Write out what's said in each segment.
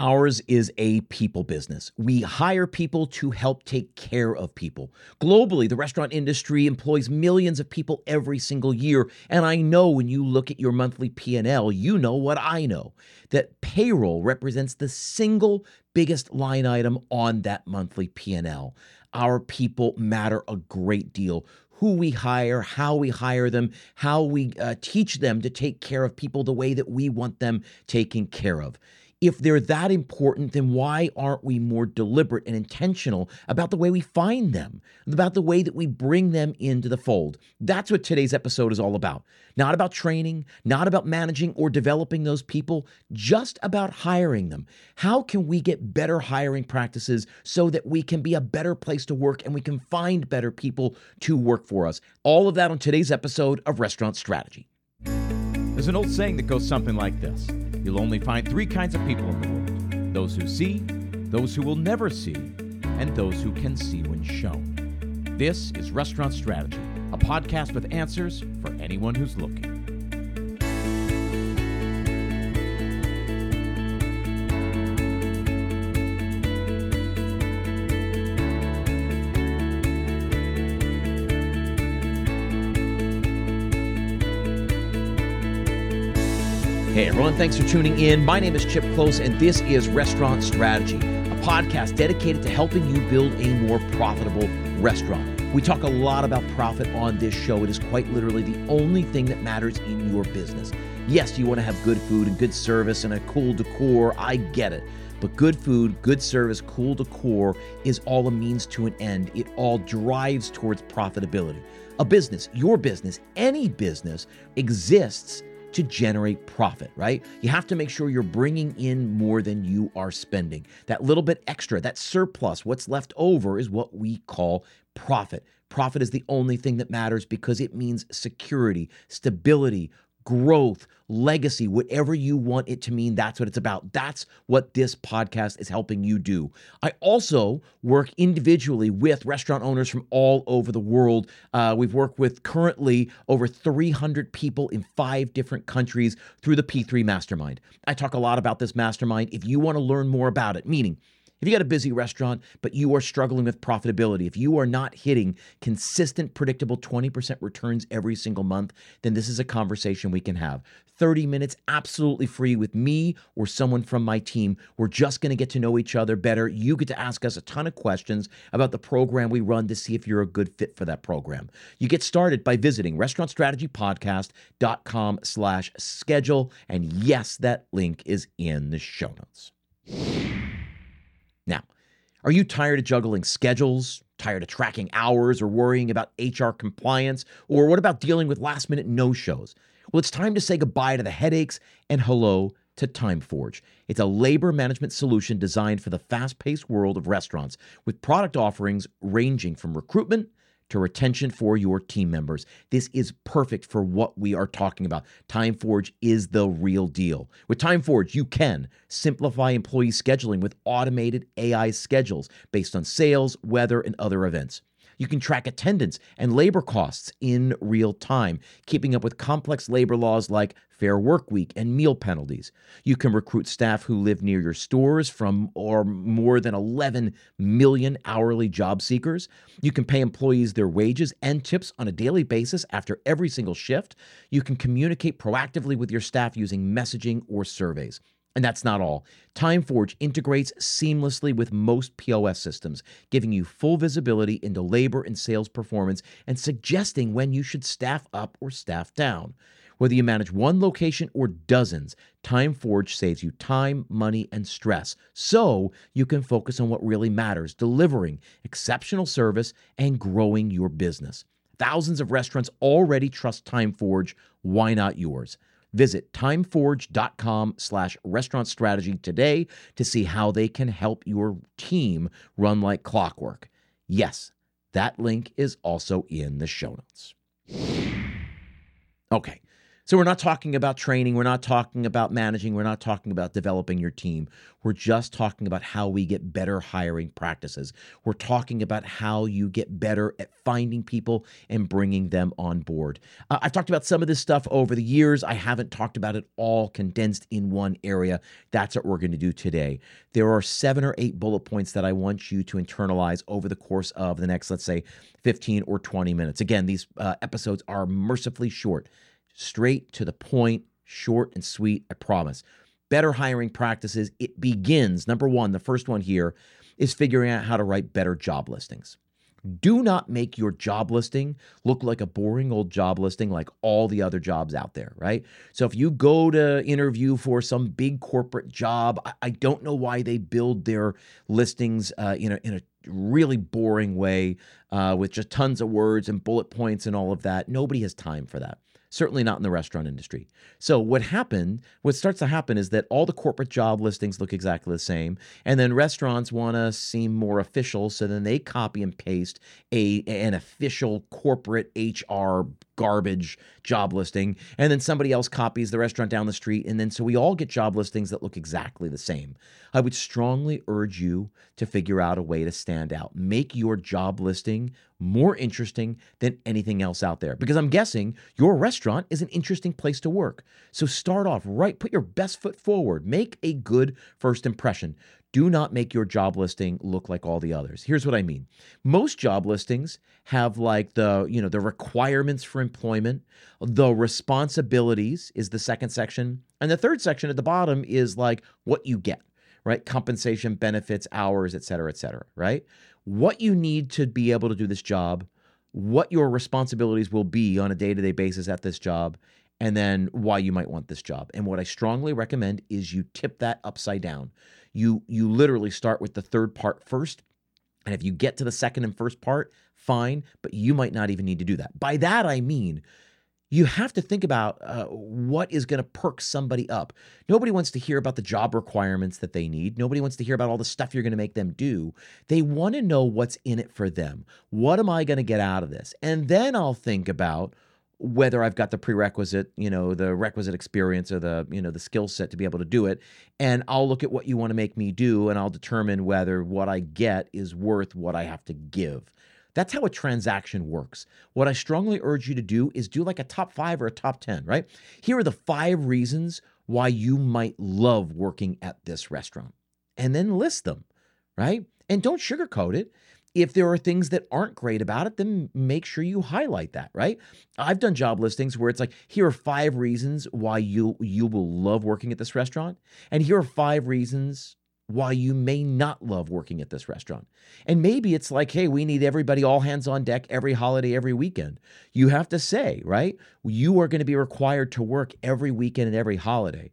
Ours is a people business. We hire people to help take care of people. Globally, the restaurant industry employs millions of people every single year, and I know when you look at your monthly P&L, you know what I know, that payroll represents the single biggest line item on that monthly P&L. Our people matter a great deal. Who we hire, how we hire them, how we teach them to take care of people the way that we want them taken care of. If they're that important, then why aren't we more deliberate and intentional about the way we find them, about the way that we bring them into the fold? That's what today's episode is all about. Not about training, not about managing or developing those people, just about hiring them. How can we get better hiring practices so that we can be a better place to work and we can find better people to work for us? All of that on today's episode of Restaurant Strategy. There's an old saying that goes something like this. You'll only find three kinds of people in the world: those who see, those who will never see, and those who can see when shown. This is Restaurant Strategy, a podcast with answers for anyone who's looking. Hey everyone, thanks for tuning in. My name is Chip Close, and this is Restaurant Strategy, a podcast dedicated to helping you build a more profitable restaurant. We talk a lot about profit on this show. It is quite literally the only thing that matters in your business. Yes, you want to have good food and good service and a cool decor. I get it. But good food, good service, cool decor is all a means to an end. It all drives towards profitability. A business, your business, any business exists to generate profit, right? You have to make sure you're bringing in more than you are spending. That little bit extra, that surplus, what's left over is what we call profit. Profit is the only thing that matters because it means security, stability, growth, legacy, whatever you want it to mean, that's what it's about. That's what this podcast is helping you do. I also work individually with restaurant owners from all over the world. We've worked with currently over 300 people in 5 different countries through the P3 Mastermind. I talk a lot about this mastermind. If you want to learn more about it, meaning if you got a busy restaurant, but you are struggling with profitability, if you are not hitting consistent, predictable 20% returns every single month, then this is a conversation we can have. 30 minutes, absolutely free with me or someone from my team. We're just going to get to know each other better. You get to ask us a ton of questions about the program we run to see if you're a good fit for that program. You get started by visiting restaurantstrategypodcast.com/schedule. And yes, that link is in the show notes. Now, are you tired of juggling schedules, tired of tracking hours, or worrying about HR compliance? Or what about dealing with last-minute no-shows? Well, it's time to say goodbye to the headaches and hello to TimeForge. It's a labor management solution designed for the fast-paced world of restaurants with product offerings ranging from recruitment to retention for your team members. This is perfect for what we are talking about. TimeForge is the real deal. With TimeForge, you can simplify employee scheduling with automated AI schedules based on sales, weather, and other events. You can track attendance and labor costs in real time, keeping up with complex labor laws like Fair Work Week and meal penalties. You can recruit staff who live near your stores from or more than 11 million hourly job seekers. You can pay employees their wages and tips on a daily basis after every single shift. You can communicate proactively with your staff using messaging or surveys. And that's not all. TimeForge integrates seamlessly with most POS systems, giving you full visibility into labor and sales performance and suggesting when you should staff up or staff down. Whether you manage one location or dozens, TimeForge saves you time, money, and stress, so you can focus on what really matters, delivering exceptional service and growing your business. Thousands of restaurants already trust TimeForge. Why not yours? Visit timeforge.com/restaurant strategy today to see how they can help your team run like clockwork. Yes, that link is also in the show notes. Okay, So we're not talking about training. We're not talking about managing. We're not talking about developing your team. We're just talking about how we get better hiring practices. We're talking about how you get better at finding people and bringing them on board. I've talked about some of this stuff over the years. I haven't talked about it all condensed in one area. That's what we're going to do today. There are 7 or 8 bullet points that I want you to internalize over the course of the next, let's say, 15 or 20 minutes. Again, these episodes are mercifully short. Straight to the point, short and sweet, I promise. Better hiring practices. It begins, number one, the first one here is figuring out how to write better job listings. Do not make your job listing look like a boring old job listing like all the other jobs out there, right? So if you go to interview for some big corporate job, I don't know why they build their listings in a really boring way with just tons of words and bullet points and all of that. Nobody has time for that. Certainly not in the restaurant industry. So what starts to happen is that all the corporate job listings look exactly the same, and then restaurants want to seem more official, so then they copy and paste an official corporate HR garbage job listing, and then somebody else copies the restaurant down the street, and then so we all get job listings that look exactly the same. I would strongly urge you to figure out a way to stand out. Make your job listing more interesting than anything else out there, because I'm guessing your restaurant is an interesting place to work. So start off right, put your best foot forward, make a good first impression. Do not make your job listing look like all the others. Here's what I mean. Most job listings have like the requirements for employment, the responsibilities is the second section, and the third section at the bottom is like what you get, right? Compensation, benefits, hours, et cetera, right? What you need to be able to do this job, what your responsibilities will be on a day-to-day basis at this job, and then why you might want this job. And what I strongly recommend is you tip that upside down. You literally start with the third part first, and if you get to the second and first part, fine, but you might not even need to do that. By that, I mean, you have to think about what is going to perk somebody up. Nobody wants to hear about the job requirements that they need. Nobody wants to hear about all the stuff you're going to make them do. They want to know what's in it for them. What am I going to get out of this? And then I'll think about whether I've got the prerequisite, the requisite experience or the skill set to be able to do it. And I'll look at what you want to make me do, and I'll determine whether what I get is worth what I have to give. That's how a transaction works. What I strongly urge you to do is do like a top 5 or a top 10, right? Here are the 5 reasons why you might love working at this restaurant. And then list them, right? And don't sugarcoat it. If there are things that aren't great about it, then make sure you highlight that, right? I've done job listings where it's like, here are 5 reasons why you will love working at this restaurant. And here are 5 reasons why you may not love working at this restaurant. And maybe it's like, hey, we need everybody all hands on deck every holiday, every weekend. You have to say, right? You are going to be required to work every weekend and every holiday.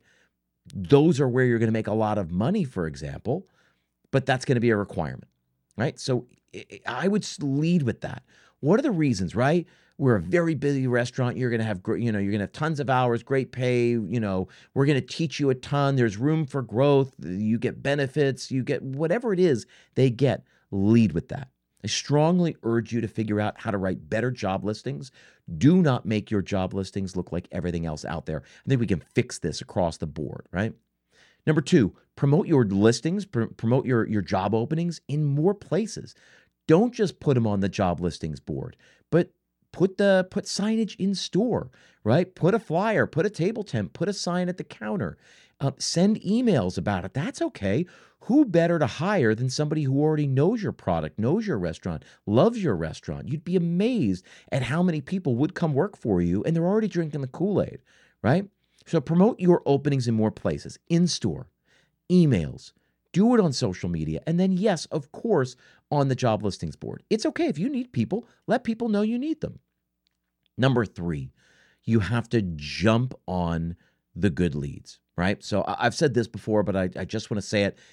Those are where you're going to make a lot of money, for example, but that's going to be a requirement, right? So I would lead with that. What are the reasons, right? We're a very busy restaurant. You're going to have, you're going to have tons of hours, great pay. We're going to teach you a ton. There's room for growth. You get benefits. You get whatever it is they get. Lead with that. I strongly urge you to figure out how to write better job listings. Do not make your job listings look like everything else out there. I think we can fix this across the board, right? Number 2, promote your listings, promote your job openings in more places. Don't just put them on the job listings board, but put signage in store, right? Put a flyer, put a table tent, put a sign at the counter. Send emails about it. That's okay. Who better to hire than somebody who already knows your product, knows your restaurant, loves your restaurant? You'd be amazed at how many people would come work for you, and they're already drinking the Kool-Aid, right? So promote your openings in more places, in store, emails, do it on social media, and then, yes, of course, on the job listings board. It's okay if you need people, let people know you need them. Number 3, you have to jump on the good leads, right? So I've said this before, but I just want to say it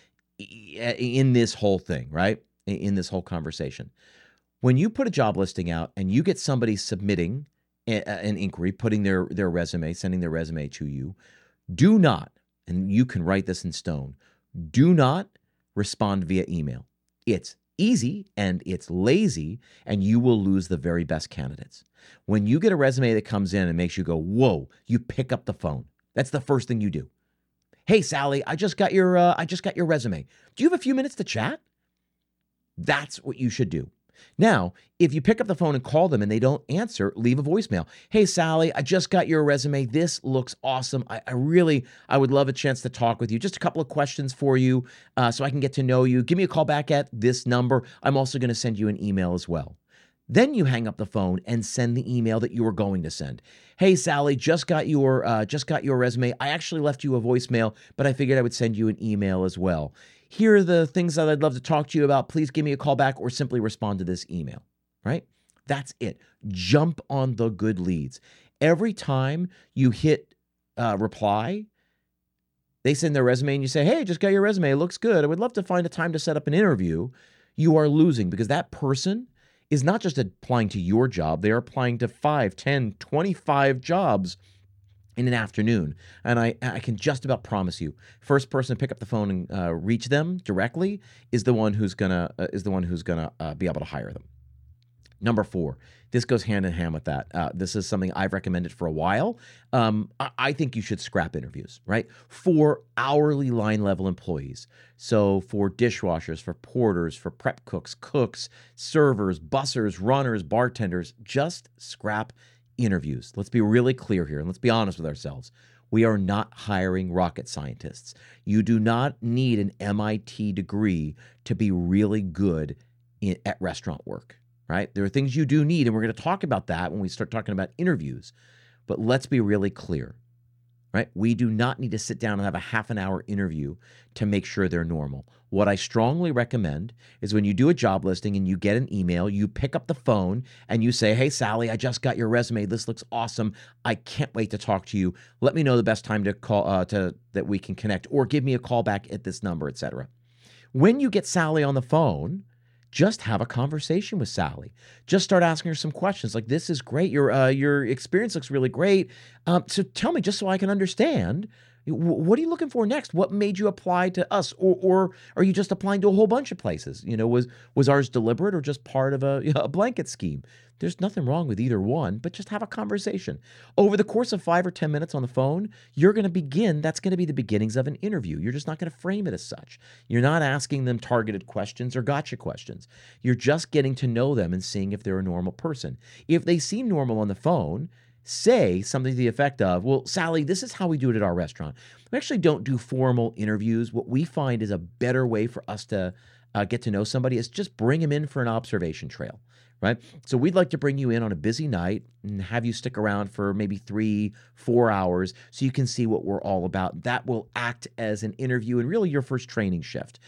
in this whole thing, right? In this whole conversation. When you put a job listing out and you get somebody submitting an inquiry, putting their resume, sending their resume to you, do not, and you can write this in stone, do not respond via email. It's easy and it's lazy, and you will lose the very best candidates. When you get a resume that comes in and makes you go, whoa, you pick up the phone. That's the first thing you do. Hey, Sally, I just got your resume. Do you have a few minutes to chat? That's what you should do. Now, if you pick up the phone and call them and they don't answer, leave a voicemail. Hey, Sally, I just got your resume. This looks awesome. I would love a chance to talk with you. Just a couple of questions for you so I can get to know you. Give me a call back at this number. I'm also going to send you an email as well. Then you hang up the phone and send the email that you were going to send. Hey, Sally, just got your resume. I actually left you a voicemail, but I figured I would send you an email as well. Here are the things that I'd love to talk to you about. Please give me a call back or simply respond to this email, right? That's it. Jump on the good leads. Every time you hit reply, they send their resume and you say, hey, just got your resume. It looks good. I would love to find a time to set up an interview. You are losing because that person is not just applying to your job. They are applying to 5, 10, 25 jobs in an afternoon. And I can just about promise you, first person to pick up the phone and reach them directly is the one who's gonna be able to hire them. Number 4, this goes hand in hand with that. This is something I've recommended for a while. I think you should scrap interviews, right? For hourly line level employees. So for dishwashers, for porters, for prep cooks, servers, bussers, runners, bartenders, just scrap interviews. Let's be really clear here and let's be honest with ourselves. We are not hiring rocket scientists. You do not need an MIT degree to be really good at restaurant work. Right? There are things you do need, and we're going to talk about that when we start talking about interviews. But let's be really clear, right? We do not need to sit down and have a half an hour interview to make sure they're normal. What I strongly recommend is when you do a job listing and you get an email, you pick up the phone and you say, hey, Sally, I just got your resume. This looks awesome. I can't wait to talk to you. Let me know the best time to call that we can connect, or give me a call back at this number, etc. When you get Sally on the phone, just have a conversation with Sally. Just start asking her some questions like, this is great. Your experience looks really great. So tell me, just so I can understand, what are you looking for next? What made you apply to us? Or are you just applying to a whole bunch of places? Was ours deliberate or just part of a blanket scheme? There's nothing wrong with either one, but just have a conversation. Over the course of 5 or 10 minutes on the phone, that's going to be the beginnings of an interview. You're just not going to frame it as such. You're not asking them targeted questions or gotcha questions. You're just getting to know them and seeing if they're a normal person. If they seem normal on the phone, say something to the effect of, well, Sally, this is how we do it at our restaurant. We actually don't do formal interviews. What we find is a better way for us to get to know somebody is just bring them in for an observation trail. Right? So we'd like to bring you in on a busy night and have you stick around for maybe 3-4 hours so you can see what we're all about. That will act as an interview and really your first training shift.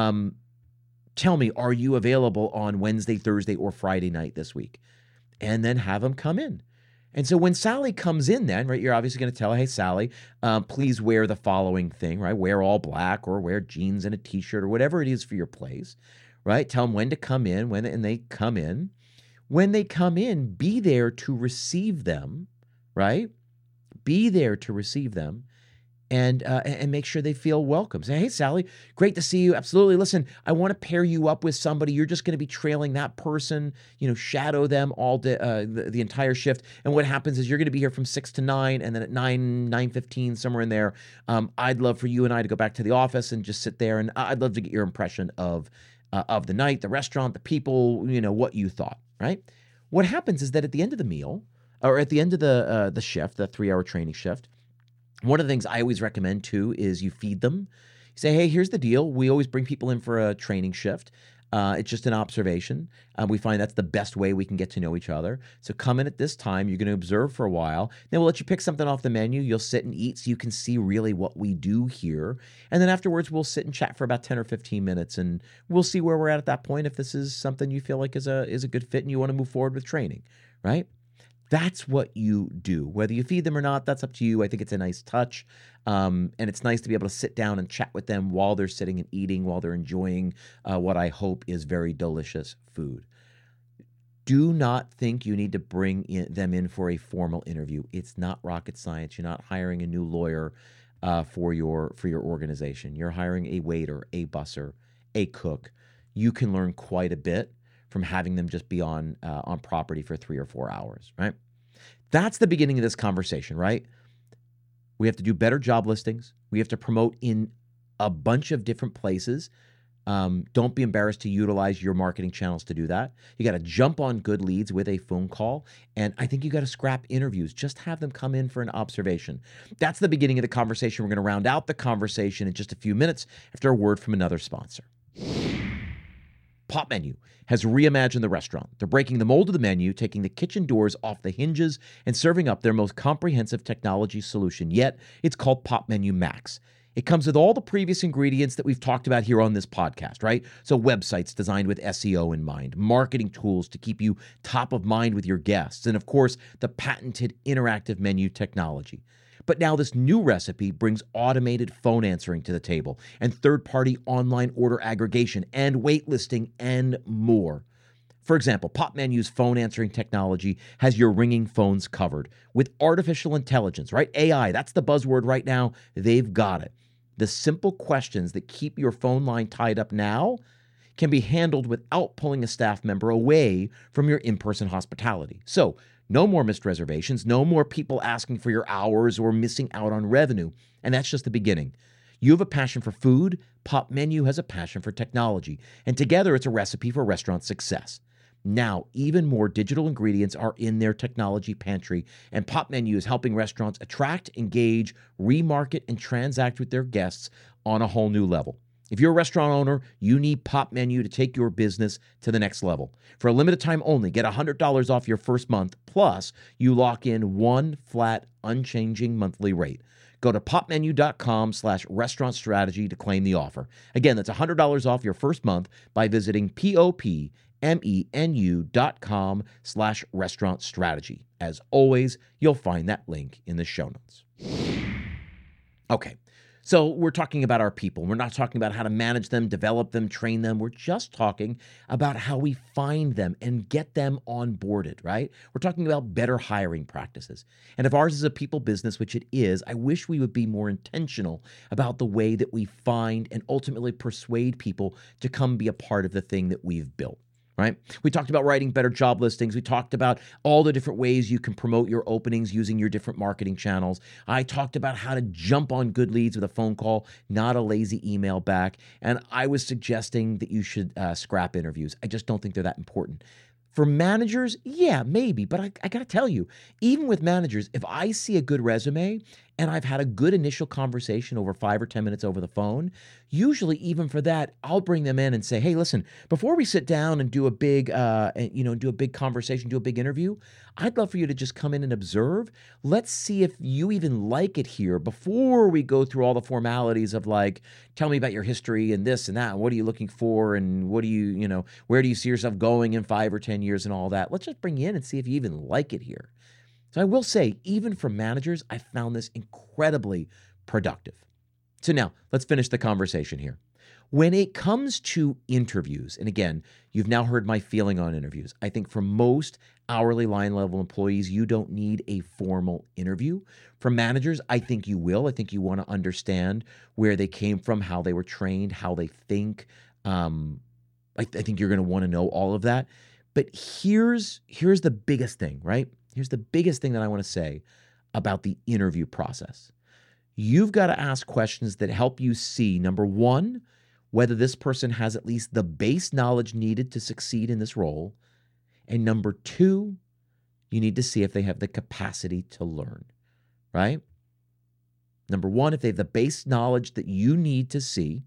Tell me, are you available on Wednesday, Thursday, or Friday night this week? And then have them come in. And so when Sally comes in then, right, you're obviously going to tell her, hey, Sally, please wear the following thing, right? Wear all black or wear jeans and a T-shirt or whatever it is for your place, right? Tell them when to come in, and they come in. When they come in, be there to receive them, right? Be there to receive them and make sure they feel welcome. Say, hey, Sally, great to see you. Absolutely. Listen, I want to pair you up with somebody. You're just going to be trailing that person, shadow them all day, the entire shift. And what happens is you're going to be here from 6 to 9, and then at 9:15, somewhere in there, I'd love for you and I to go back to the office and just sit there, and I'd love to get your impression of the night, the restaurant, the people, what you thought, right? What happens is that at the end of the meal, or at the end of the shift, the 3-hour training shift, one of the things I always recommend too is you feed them. You say, hey, here's the deal. We always bring people in for a training shift. It's just an observation. We find that's the best way we can get to know each other. So come in at this time. You're going to observe for a while. Then we'll let you pick something off the menu. You'll sit and eat so you can see really what we do here. And then afterwards, we'll sit and chat for about 10 or 15 minutes, and we'll see where we're at that point if this is something you feel like is a good fit and you want to move forward with training, right? That's what you do. Whether you feed them or not, that's up to you. I think it's a nice touch. And it's nice to be able to sit down and chat with them while they're sitting and eating, while they're enjoying what I hope is very delicious food. Do not think you need to bring them in for a formal interview. It's not rocket science. You're not hiring a new lawyer for your organization. You're hiring a waiter, a busser, a cook. you can learn quite a bit from having them just be on property for 3 or 4 hours, right? That's the beginning of this conversation, right? We have to do better job listings. We have to promote in a bunch of different places. Don't be embarrassed to utilize your marketing channels to do that. You got to jump on good leads with a phone call. And I think you got to scrap interviews. Just have them come in for an observation. That's the beginning of the conversation. We're going to round out the conversation in just a few minutes after a word from another sponsor. Popmenu has reimagined the restaurant. They're breaking the mold of the menu, taking the kitchen doors off the hinges, and serving up their most comprehensive technology solution yet. It's called Popmenu Max. It comes with all the previous ingredients that we've talked about here on this podcast, right? So websites designed with SEO in mind, marketing tools to keep you top of mind with your guests, and of course, the patented interactive menu technology. But now this new recipe brings automated phone answering to the table and third-party online order aggregation and waitlisting and more. For example, Popmenu's phone answering technology has your ringing phones covered. With artificial intelligence, right? AI, that's the buzzword right now. They've got it. The simple questions that keep your phone line tied up now can be handled without pulling a staff member away from your in-person hospitality. So, no more missed reservations, no more people asking for your hours or missing out on revenue. And that's just the beginning. You have a passion for food, Popmenu has a passion for technology. And together it's a recipe for restaurant success. Now, even more digital ingredients are in their technology pantry, and Popmenu is helping restaurants attract, engage, remarket, and transact with their guests on a whole new level. If you're a restaurant owner, you need Popmenu to take your business to the next level. For a limited time only, get $100 off your first month, plus you lock in one flat, unchanging monthly rate. Go to popmenu.com/restaurant strategy to claim the offer. Again, that's $100 off your first month by visiting popmenu.com/restaurant strategy. As always, you'll find that link in the show notes. Okay. So we're talking about our people. We're not talking about how to manage them, develop them, train them. We're just talking about how we find them and get them onboarded, right? We're talking about better hiring practices. And if ours is a people business, which it is, I wish we would be more intentional about the way that we find and ultimately persuade people to come be a part of the thing that we've built. Right? We talked about writing better job listings. We talked about all the different ways you can promote your openings using your different marketing channels. I talked about how to jump on good leads with a phone call, not a lazy email back. And I was suggesting that you should scrap interviews. I just don't think they're that important. For managers, yeah, maybe. But I got to tell you, even with managers, if I see a good resume and I've had a good initial conversation over 5 or 10 minutes over the phone, usually even for that, I'll bring them in and say, hey, listen, before we sit down and do a big, conversation, do a big interview, I'd love for you to just come in and observe. Let's see if you even like it here before we go through all the formalities of like, tell me about your history and this and that. And what are you looking for? And what do you, where do you see yourself going in 5 or 10 years and all that? Let's just bring you in and see if you even like it here. So I will say, even for managers, I found this incredibly productive. So now, let's finish the conversation here. When it comes to interviews, and again, you've now heard my feeling on interviews. I think for most hourly line level employees, you don't need a formal interview. For managers, I think you will. I think you want to understand where they came from, how they were trained, how they think. I think you're going to want to know all of that. But here's the biggest thing, right? Here's the biggest thing that I want to say about the interview process. You've got to ask questions that help you see, number one, whether this person has at least the base knowledge needed to succeed in this role. And number two, you need to see if they have the capacity to learn, right? Number one, if they have the base knowledge that you need to see,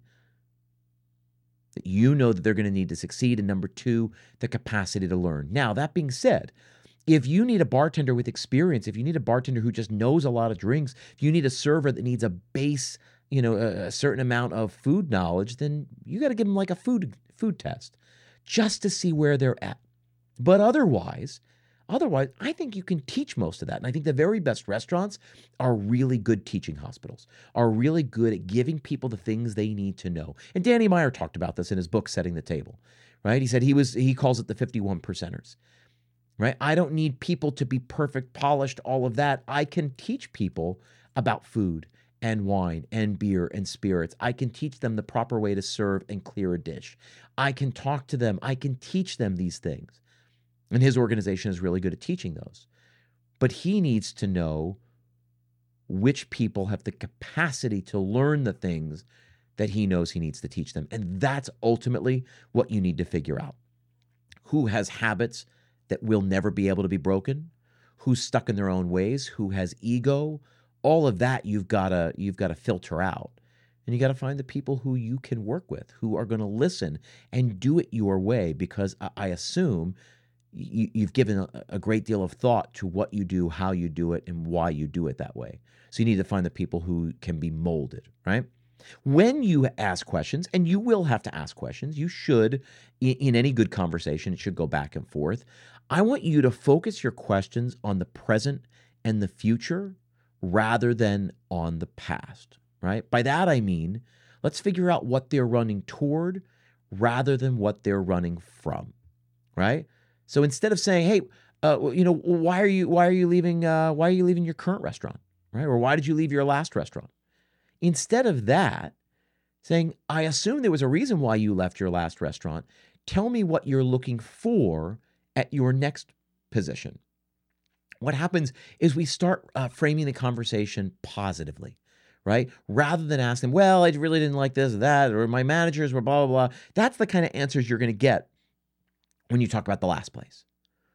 that you know that they're going to need to succeed. And number two, the capacity to learn. Now, that being said, if you need a bartender with experience, if you need a bartender who just knows a lot of drinks, if you need a server that needs a base, a certain amount of food knowledge, then you got to give them like a food test just to see where they're at. But otherwise, I think you can teach most of that. And I think the very best restaurants are really good teaching hospitals, are really good at giving people the things they need to know. And Danny Meyer talked about this in his book, Setting the Table, right? He said he calls it the 51 percenters. Right? I don't need people to be perfect, polished, all of that. I can teach people about food and wine and beer and spirits. I can teach them the proper way to serve and clear a dish. I can talk to them. I can teach them these things. And his organization is really good at teaching those. But he needs to know which people have the capacity to learn the things that he knows he needs to teach them. And that's ultimately what you need to figure out. Who has habits that will never be able to be broken? Who's stuck in their own ways? Who has ego? All of that you've got to filter out. And you got to find the people who you can work with, who are going to listen and do it your way, because I assume you've given a great deal of thought to what you do, how you do it, and why you do it that way. So you need to find the people who can be molded, right? When you ask questions, and you will have to ask questions, you should, in any good conversation, it should go back and forth. I want you to focus your questions on the present and the future rather than on the past, right? By that I mean, let's figure out what they're running toward rather than what they're running from, right? So instead of saying, "Hey, why are you leaving your current restaurant?" Right? Or why did you leave your last restaurant? Instead of that, saying, "I assume there was a reason why you left your last restaurant. Tell me what you're looking for at your next position." What happens is we start framing the conversation positively, right? Rather than asking, "Well, I really didn't like this or that, or my managers were blah, blah, blah." That's the kind of answers you're going to get when you talk about the last place.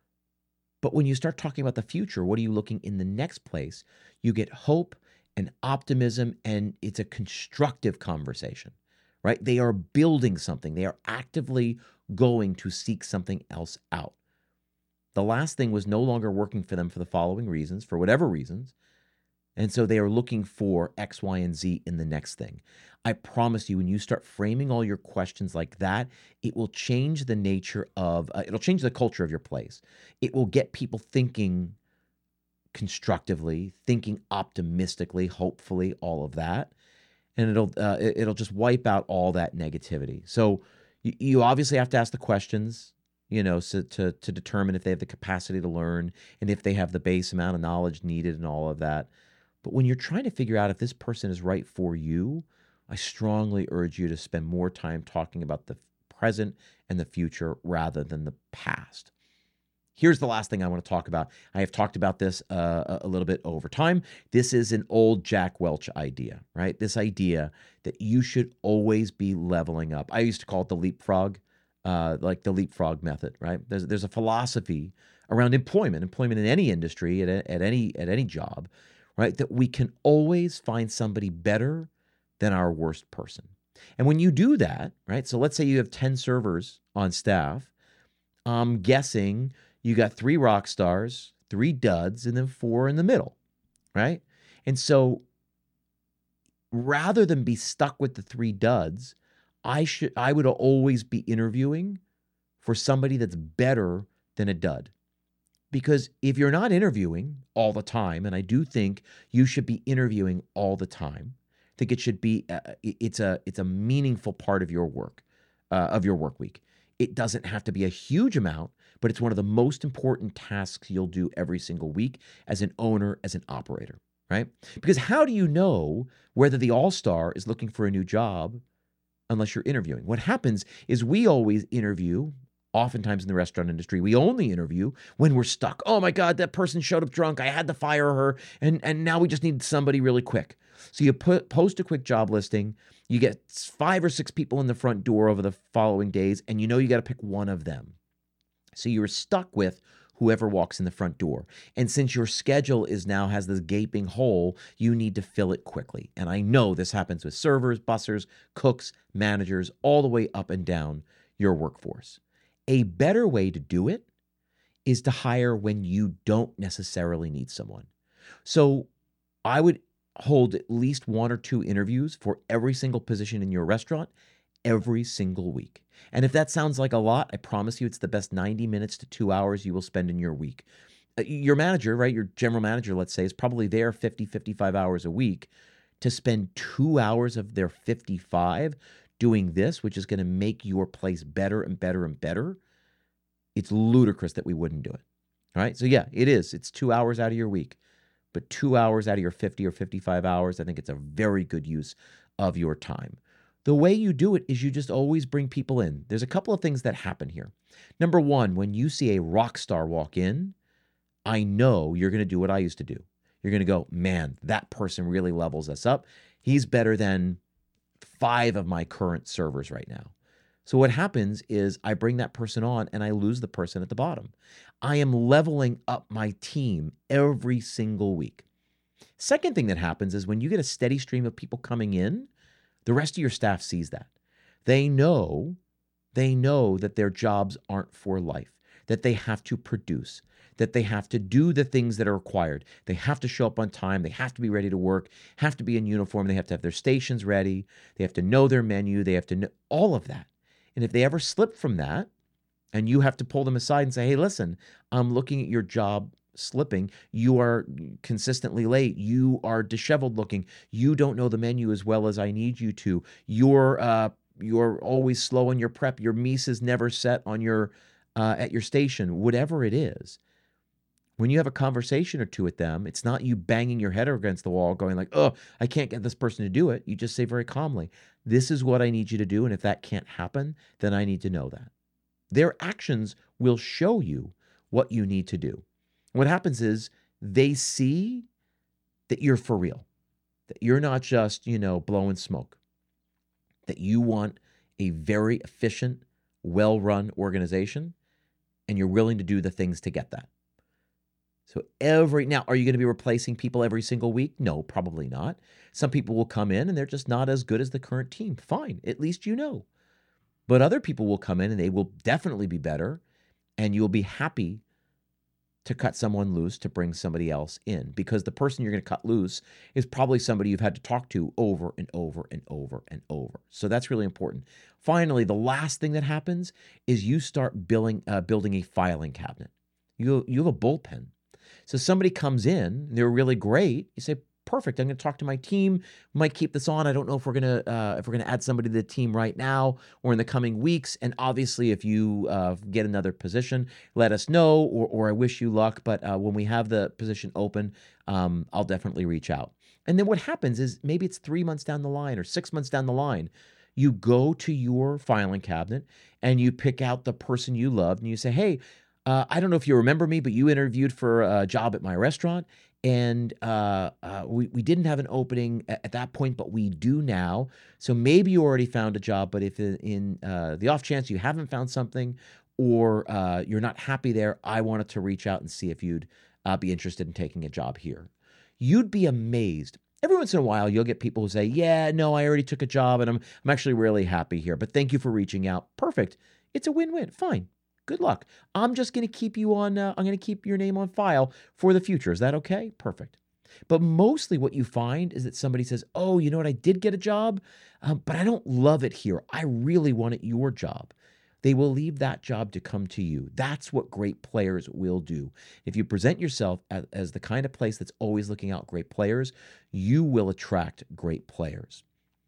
But when you start talking about the future, what are you looking in the next place? You get hope and optimism, and it's a constructive conversation, right? They are building something. They are actively going to seek something else out. The last thing was no longer working for them for the following reasons, for whatever reasons. And so they are looking for X, Y, and Z in the next thing. I promise you, when you start framing all your questions like that, it will change the nature of, it'll change the culture of your place. It will get people thinking constructively, thinking optimistically, hopefully, all of that. And it'll just wipe out all that negativity. So you obviously have to ask the questions, so to determine if they have the capacity to learn and if they have the base amount of knowledge needed and all of that. But when you're trying to figure out if this person is right for you, I strongly urge you to spend more time talking about the present and the future rather than the past. Here's the last thing I want to talk about. I have talked about this a little bit over time. This is an old Jack Welch idea, right? This idea that you should always be leveling up. I used to call it the leapfrog, like the leapfrog method, right? There's a philosophy around employment in any industry, at any job, right? That we can always find somebody better than our worst person. And when you do that, right? So let's say you have 10 servers on staff. I'm guessing you got 3 rock stars, 3 duds, and then 4 in the middle, right? And so rather than be stuck with the 3 duds, I would always be interviewing for somebody that's better than a dud. Because if you're not interviewing all the time, and I do think you should be interviewing all the time, I think it should be it's a meaningful part of your work week. It doesn't have to be a huge amount, but it's one of the most important tasks you'll do every single week as an owner, as an operator, right? Because how do you know whether the all-star is looking for a new job unless you're interviewing? What happens is we always interview. Oftentimes in the restaurant industry, we only interview when we're stuck. Oh my God, that person showed up drunk. I had to fire her. And now we just need somebody really quick. So you post a quick job listing. You get 5 or 6 people in the front door over the following days, and you got to pick one of them. So you're stuck with whoever walks in the front door. And since your schedule has this gaping hole, you need to fill it quickly. And I know this happens with servers, bussers, cooks, managers, all the way up and down your workforce. A better way to do it is to hire when you don't necessarily need someone. So I would hold at least 1 or 2 interviews for every single position in your restaurant every single week. And if that sounds like a lot, I promise you it's the best 90 minutes to 2 hours you will spend in your week. Your manager, right, your general manager, let's say, is probably there 50, 55 hours a week. To spend 2 hours of their 55 doing this, which is going to make your place better and better and better, it's ludicrous that we wouldn't do it. All right. So yeah, it is. It's 2 hours out of your week. but 2 hours out of your 50 or 55 hours, I think it's a very good use of your time. The way you do it is you just always bring people in. There's a couple of things that happen here. Number one, when you see a rock star walk in, I know you're going to do what I used to do. You're going to go, man, that person really levels us up. He's better than 5 of my current servers right now. So what happens is I bring that person on and I lose the person at the bottom. I am leveling up my team every single week. Second thing that happens is when you get a steady stream of people coming in, the rest of your staff sees that. They know that their jobs aren't for life, that they have to produce, that they have to do the things that are required. They have to show up on time. They have to be ready to work, have to be in uniform. They have to have their stations ready. They have to know their menu. They have to know all of that. And if they ever slip from that and you have to pull them aside and say, hey, listen, I'm looking at your job slipping. You are consistently late. You are disheveled looking. You don't know the menu as well as I need you to. You're always slow on your prep. Your mise is never set on your at your station, whatever it is. When you have a conversation or two with them, it's not you banging your head against the wall going like, oh, I can't get this person to do it. You just say very calmly, this is what I need you to do. And if that can't happen, then I need to know that. Their actions will show you what you need to do. What happens is they see that you're for real, that you're not just, blowing smoke, that you want a very efficient, well-run organization, and you're willing to do the things to get that. So now, are you going to be replacing people every single week? No, probably not. Some people will come in and they're just not as good as the current team. Fine, at least you know. But other people will come in and they will definitely be better, and you'll be happy to cut someone loose to bring somebody else in, because the person you're going to cut loose is probably somebody you've had to talk to over and over and over and over. So that's really important. Finally, the last thing that happens is you start building a filing cabinet. You have a bullpen. So somebody comes in, they're really great. You say, perfect, I'm going to talk to my team. We might keep this on. I don't know if we're going to add somebody to the team right now or in the coming weeks. And obviously, if you get another position, let us know, or I wish you luck. But when we have the position open, I'll definitely reach out. And then what happens is maybe it's 3 months down the line or 6 months down the line. You go to your filing cabinet and you pick out the person you loved and you say, hey, I don't know if you remember me, but you interviewed for a job at my restaurant, and we didn't have an opening at that point, but we do now. So maybe you already found a job, but if in the off chance you haven't found something or you're not happy there, I wanted to reach out and see if you'd be interested in taking a job here. You'd be amazed. Every once in a while, you'll get people who say, yeah, no, I already took a job and I'm actually really happy here, but thank you for reaching out. Perfect. It's a win-win. Fine. Good luck. I'm just going to keep you on, I'm going to keep your name on file for the future. Is that okay? Perfect. But mostly what you find is that somebody says, oh, you know what? I did get a job, but I don't love it here. I really wanted your job. They will leave that job to come to you. That's what great players will do. If you present yourself as the kind of place that's always looking out great players, you will attract great players.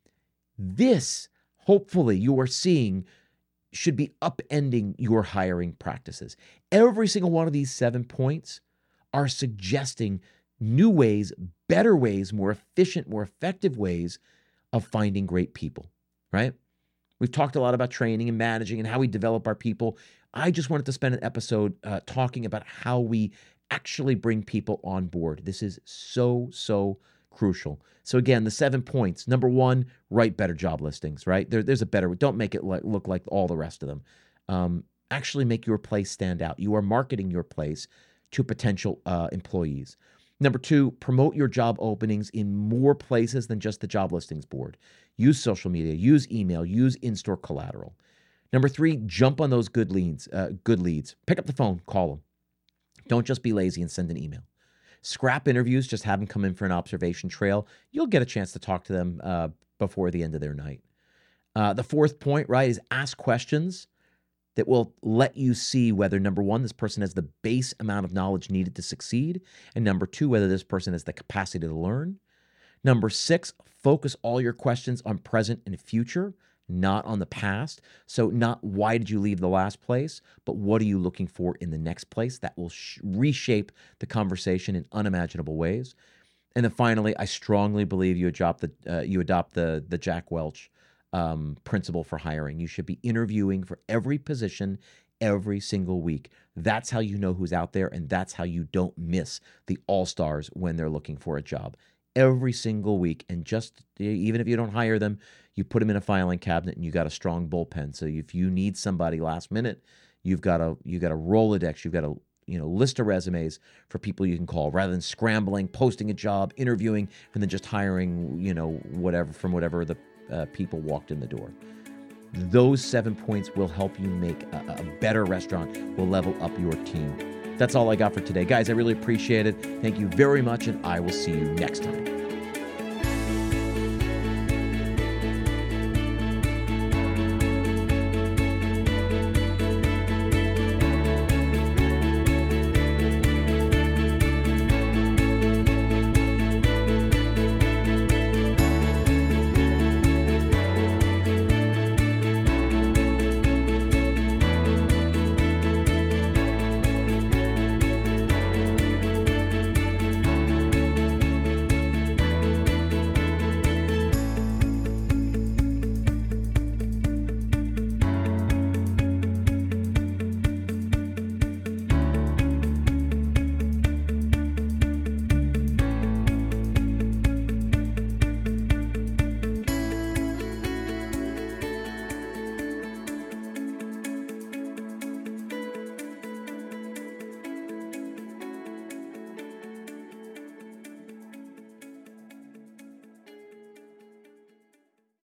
This, hopefully, you are seeing should be upending your hiring practices. Every single one of these 7 points are suggesting new ways, better ways, more efficient, more effective ways of finding great people, right? We've talked a lot about training and managing and how we develop our people. I just wanted to spend an episode talking about how we actually bring people on board. This is so crucial. So again, the 7 points. Number 1, write better job listings, right? There's a better way. Don't make it look like all the rest of them. Actually make your place stand out. You are marketing your place to potential employees. Number 2, promote your job openings in more places than just the job listings board. Use social media, use email, use in-store collateral. Number 3, jump on those good leads. Pick up the phone, call them. Don't just be lazy and send an email. Scrap interviews, just have them come in for an observation trail. You'll get a chance to talk to them before the end of their night. The 4th point, right, is ask questions that will let you see whether, number 1, this person has the base amount of knowledge needed to succeed, and number 2, whether this person has the capacity to learn. Number 6, focus all your questions on present and future, not on the past. So not why did you leave the last place, but what are you looking for in the next place? That will reshape the conversation in unimaginable ways. And then finally, I strongly believe you adopt the Jack Welch principle for hiring. You should be interviewing for every position every single week. That's how you know who's out there, and that's how you don't miss the all-stars when they're looking for a job. Every single week, and just even if you don't hire them, you put them in a filing cabinet and you got a strong bullpen. So if you need somebody last minute, you've got a Rolodex, you've got a list of resumes for people you can call, rather than scrambling, posting a job, interviewing, and then just hiring, whatever the people walked in the door. Those 7 points will help you make a better restaurant, will level up your team. That's all I got for today. Guys, I really appreciate it. Thank you very much, and I will see you next time.